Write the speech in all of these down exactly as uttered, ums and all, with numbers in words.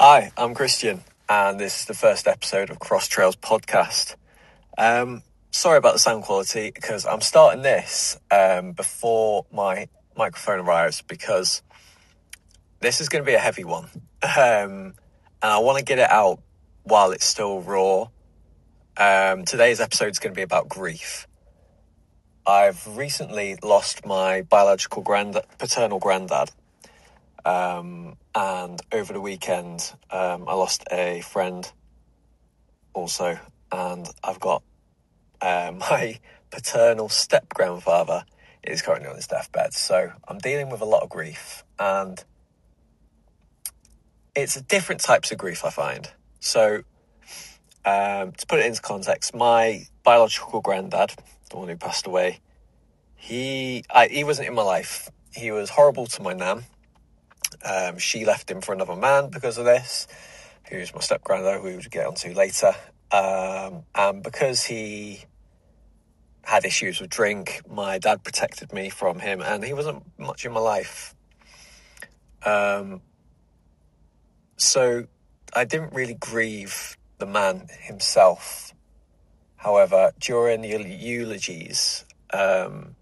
Hi, I'm Christian, and this is the first episode of Cross Trails Podcast. Um, sorry about the sound quality, because I'm starting this um, before my microphone arrives, because this is going to be a heavy one, um, and I want to get it out while it's still raw. Um, today's episode is going to be about grief. I've recently lost my biological grand, paternal granddad. Um, and over the weekend, um, I lost a friend also, and I've got uh, my paternal step-grandfather is currently on his deathbed, so I'm dealing with a lot of grief, and it's different types of grief I find. So, um, to put it into context, my biological granddad, the one who passed away, he, I, he wasn't in my life. He was horrible to my nan. Um, she left him for another man because of this, who's my step-granddad, who we'll get onto later. Um, and because he had issues with drink, my dad protected me from him, and he wasn't much in my life. Um, so I didn't really grieve the man himself. However, during the eulogies, um,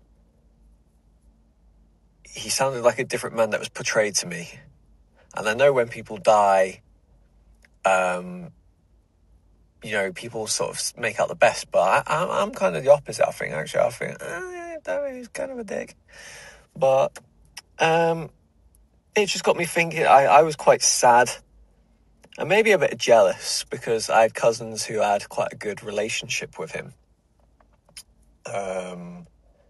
he sounded like a different man that was portrayed to me. And I know when people die, um, you know, people sort of make out the best, but I, I'm, I'm kind of the opposite, I think, actually. I think, oh, yeah, he's kind of a dick. But um, it just got me thinking. I, I was quite sad and maybe a bit jealous, because I had cousins who had quite a good relationship with him. Um,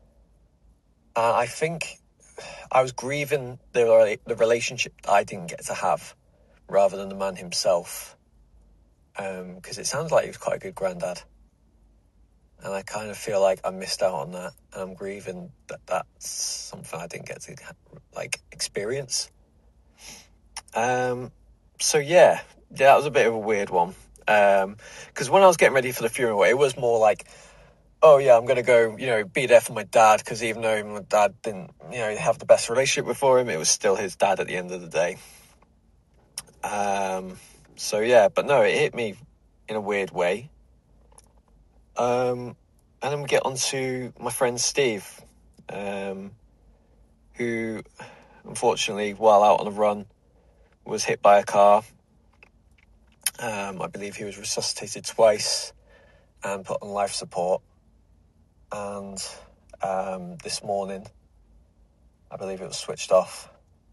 I think I was grieving the the relationship that I didn't get to have, rather than the man himself. Because um, it sounds like he was quite a good granddad. And I kind of feel like I missed out on that. And I'm grieving that that's something I didn't get to, like, experience. Um, so, yeah. Yeah, that was a bit of a weird one. Because um, when I was getting ready for the funeral, it was more like, oh, yeah, I'm going to go, you know, be there for my dad. Because even though my dad didn't, you know, have the best relationship with him, it was still his dad at the end of the day. Um... So, yeah, but no, it hit me in a weird way. Um, and then we get on to my friend Steve, um, who, unfortunately, while out on a run, was hit by a car. Um, I believe he was resuscitated twice and put on life support. And um, this morning, I believe it was switched off.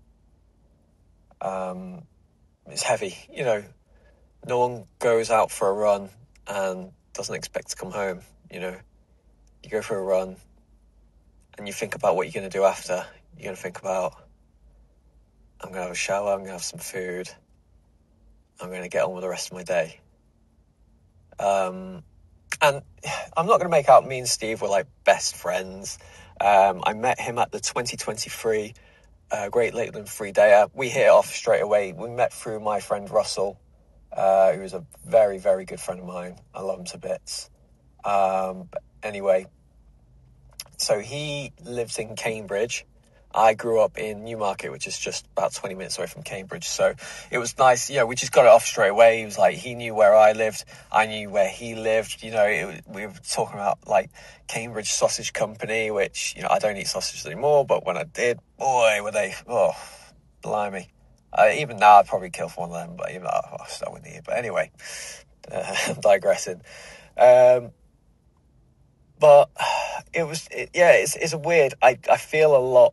Um, it's heavy, you know. No one goes out for a run and doesn't expect to come home, you know. You go for a run and you think about what you're going to do after. You're going to think about, I'm going to have a shower, I'm going to have some food, I'm going to get on with the rest of my day. Um, and I'm not going to make out me and Steve were like best friends. Um, I met him at the twenty twenty-three uh, Great Lakeland Free Day. We hit it off straight away. We met through my friend Russell, uh, who was a very, very good friend of mine. I love him to bits. Um, but anyway, so he lives in Cambridge. I grew up in Newmarket, which is just about twenty minutes away from Cambridge. So it was nice. You know, we just got it off straight away. He was like, he knew where I lived. I knew where he lived. You know, it, we were talking about like Cambridge Sausage Company, which, you know, I don't eat sausages anymore. But when I did, boy, were they, oh, blimey. Uh, even now, I'd probably kill for one of them. But even though oh, I still wouldn't eat it. But anyway, uh, I'm digressing. Um, but it was, it, yeah, it's, it's a weird, I, I feel a lot.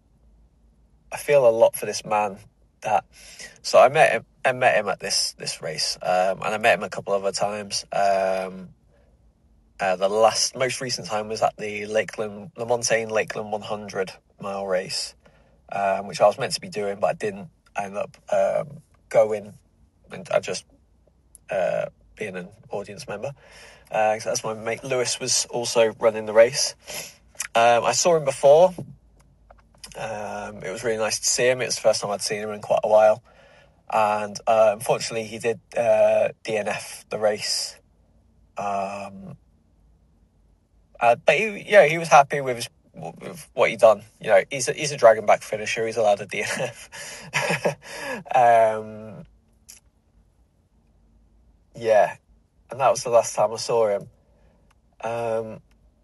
I feel a lot for this man. That so I met him. I met him at this this race, um, and I met him a couple other times. Um, uh, the last, most recent time was at the Lakeland, the Montaigne Lakeland one hundred mile race, um, which I was meant to be doing, but I didn't. I ended up um, going, and I just uh, being an audience member. Uh, so that's my mate Lewis was also running the race. Um, I saw him before. Um, it was really nice to see him. It was the first time I'd seen him in quite a while. And uh, unfortunately, he did uh, D N F the race. Um, uh, but he, yeah, he was happy with, his, with what he'd done. You know, he's a, he's a dragon back finisher. He's allowed a D N F. um, that was the last time I saw him. Um,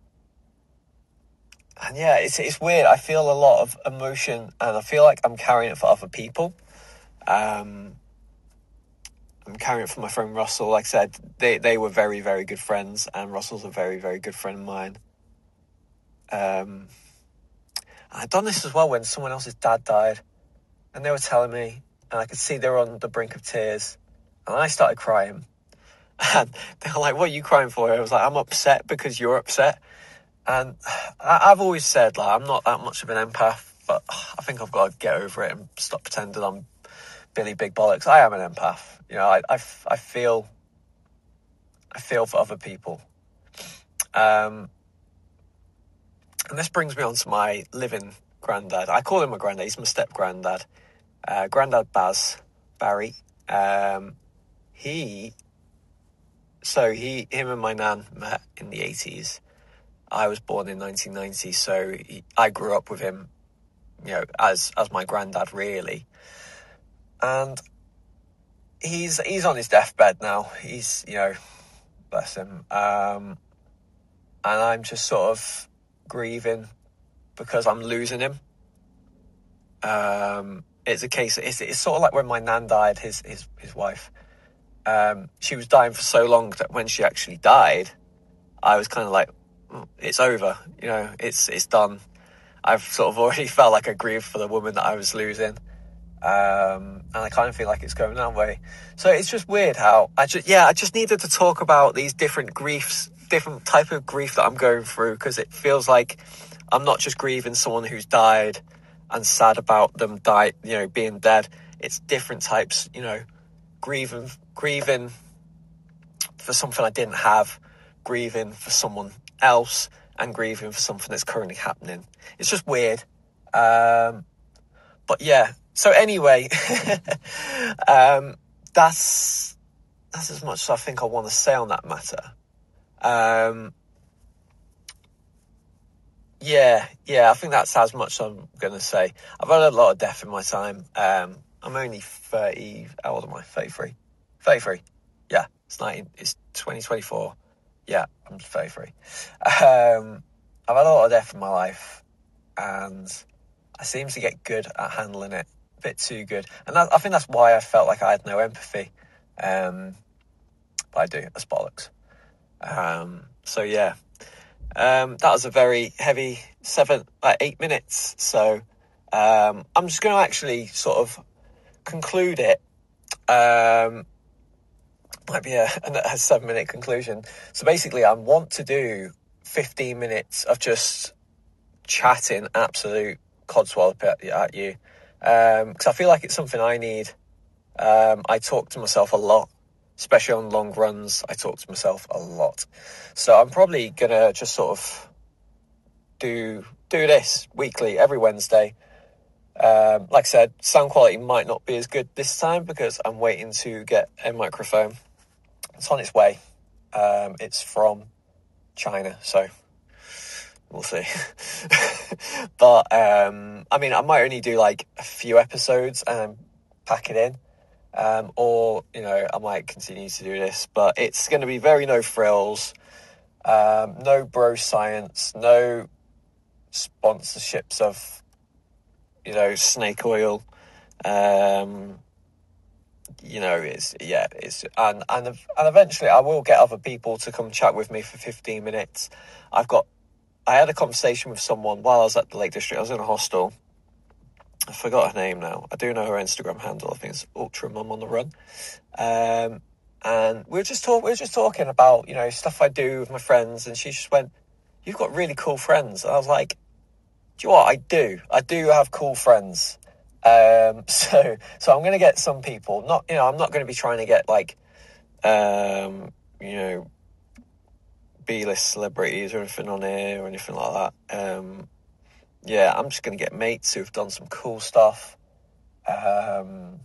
and yeah, it's it's weird. I feel a lot of emotion, and I feel like I'm carrying it for other people. Um, I'm carrying it for my friend Russell. Like I said, they, they were very, very good friends, and Russell's a very, very good friend of mine. Um, I'd done this as well when someone else's dad died, and they were telling me, and I could see they were on the brink of tears, and I started crying. And they were like, "What are you crying for?" I was like, "I'm upset because you're upset." And I, I've always said, like, I'm not that much of an empath, but I think I've got to get over it and stop pretending I'm Billy Big Bollocks. I am an empath. You know, I, I, I feel, I feel for other people. Um, and this brings me on to my living granddad. I call him my granddad. He's my step granddad. Uh, Granddad Baz, Barry. Um, he, so he, him and my nan met in the eighties. I was born in nineteen ninety, so he, I grew up with him, you know, as as my granddad, really. And he's he's on his deathbed now. He's, you know, bless him. Um, and I'm just sort of grieving because I'm losing him. Um, it's a case. It's it's sort of like when my nan died, his his his wife. Um, she was dying for so long that when she actually died, I was kind of like, it's over, you know, it's it's done. I've sort of already felt like I grieved for the woman that I was losing, um, and I kind of feel like it's going that way. So it's just weird how I just yeah I just needed to talk about these different griefs, different type of grief that I'm going through, because it feels like I'm not just grieving someone who's died and sad about them die, you know, being dead. It's different types, you know, grieving grieving for something I didn't have, grieving for someone else, and grieving for something that's currently happening. It's just weird. Um, but yeah, so anyway, um, that's, that's as much as I think I want to say on that matter. Um, yeah, yeah, I think that's as much as I'm going to say. I've had a lot of death in my time. Um, I'm only thirty, how old am I? thirty-three. thirty-three. Yeah, it's nineteen, it's twenty twenty-four. Yeah, I'm thirty-three. Um, I've had a lot of death in my life, and I seem to get good at handling it, a bit too good. And that, I think that's why I felt like I had no empathy. Um, but I do, that's bollocks. Um, so yeah, um, that was a very heavy seven, uh, eight minutes. So um, I'm just going to actually sort of conclude it. Um, might be a, a seven minute conclusion. So basically I want to do fifteen minutes of just chatting absolute codswallop at, at you. Um, cause I feel like it's something I need. Um, I talk to myself a lot, especially on long runs. I talk to myself a lot. So I'm probably going to just sort of do, do this weekly, every Wednesday. Um, like I said, sound quality might not be as good this time because I'm waiting to get a microphone. It's on its way. Um, it's from China, so we'll see. But, um, I mean, I might only do like a few episodes and pack it in. Um, or, you know, I might continue to do this, but it's going to be very no frills, um, no bro science, no sponsorships of, you know, snake oil. Um, you know, it's, yeah, it's, and, and, and eventually I will get other people to come chat with me for fifteen minutes. I've got, I had a conversation with someone while I was at the Lake District. I was in a hostel. I forgot her name now. I do know her Instagram handle. I think it's Ultra Mum on the Run. Um, and we were just talk, we were just talking about, you know, stuff I do with my friends. And she just went, "You've got really cool friends." And I was like, "Do you know what? I do. I do have cool friends." Um, so, so I'm going to get some people, not, you know, I'm not going to be trying to get like, um, you know, B-list celebrities or anything on here or anything like that. Um, yeah, I'm just going to get mates who've done some cool stuff. Um,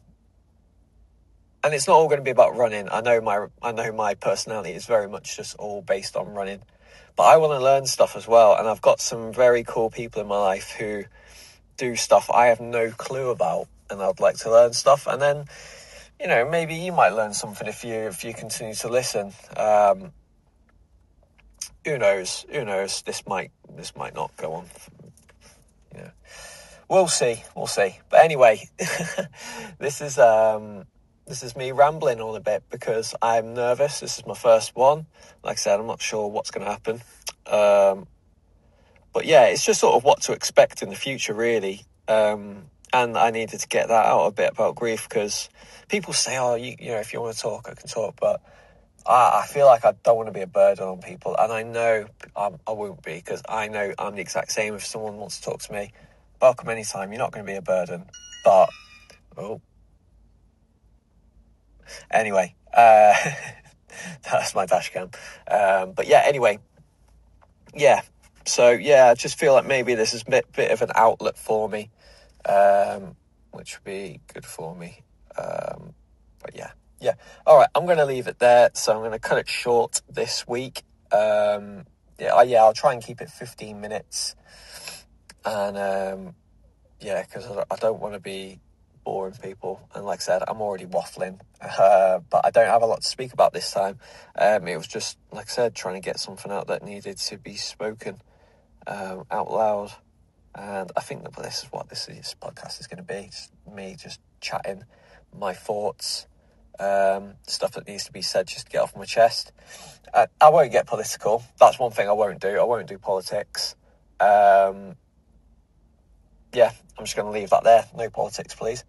and it's not all going to be about running. I know my, I know my personality is very much just all based on running, but I want to learn stuff as well. And I've got some very cool people in my life who do stuff I have no clue about, and I'd like to learn stuff. And then, you know, maybe you might learn something if you if you continue to listen. Um, who knows? Who knows? This might this might not go on. You know, we'll see. We'll see. But anyway, this is um, this is me rambling on a bit because I'm nervous. This is my first one. Like I said, I'm not sure what's going to happen. Um, but yeah, it's just sort of what to expect in the future, really. Um, and I needed to get that out a bit about grief because people say, "Oh, you, you know, if you want to talk, I can talk," but I, I feel like I don't want to be a burden on people, and I know I'm, I won't be because I know I'm the exact same. If someone wants to talk to me, welcome anytime. You're not going to be a burden, but oh, anyway, uh, that's my dash cam. Um, but yeah, anyway, yeah. So yeah, I just feel like maybe this is a bit, bit of an outlet for me, um, which would be good for me. Um, but yeah. Yeah. All right. I'm going to leave it there. So I'm going to cut it short this week. Um, yeah. I, yeah. I'll try and keep it fifteen minutes. And um, yeah, because I, I don't want to be boring people. And like I said, I'm already waffling. Uh, but I don't have a lot to speak about this time. Um, it was just, like I said, trying to get something out that needed to be spoken um, out loud. And I think that this is what this, this podcast is going to be. It's me just chatting my thoughts. Um, stuff that needs to be said just to get off my chest. I, I won't get political. That's one thing I won't do. I won't do politics. Um, yeah, I'm just going to leave that there. No politics, please.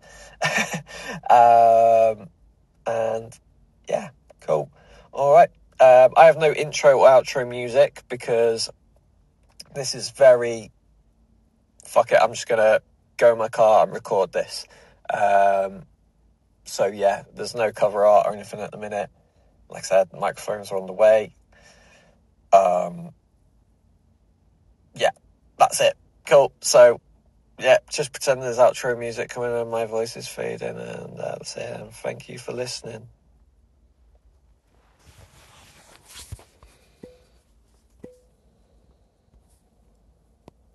um, and yeah, cool. All right. Um, I have no intro or outro music because this is very... Fuck it, I'm just going to go in my car and record this. Um... So yeah, there's no cover art or anything at the minute. Like I said, microphones are on the way. Um, yeah, that's it. Cool. So yeah, just pretend there's outro music coming and my voice is fading, and that's it. And thank you for listening.